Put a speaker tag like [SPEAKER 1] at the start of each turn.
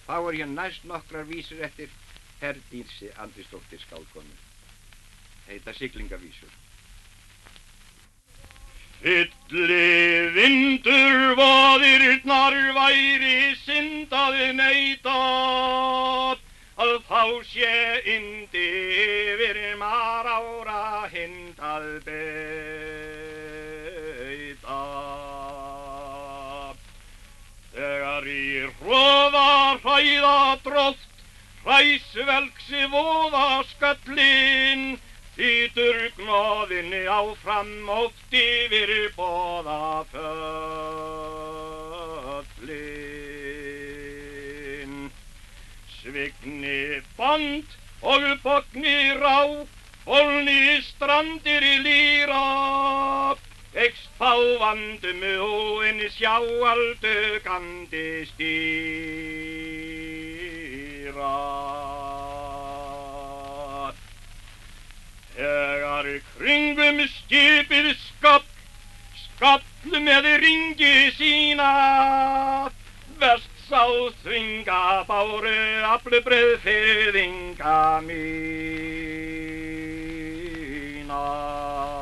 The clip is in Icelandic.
[SPEAKER 1] Þá hér næst nokkrar vísur eftir Herdísi Andrísdóttir skáldkonu. Heita siglingavísur. Fylli vindur voðirnar væri syndaði neita, að þá sé yndi yfir marára hindað beita. Þegar í hroða hræða drótt, hræsvelgsi voða sköllin, þýtur gnóðinni áfram oft yfir boða föllin. Svigni band og bogni rá, hólni strandir í lýra, ekst fávandum óin sjáaldugandi stýra. Þegar kringum skipið skall með ringi sína, verst sá þvinga báru aflubreið firðinga mína.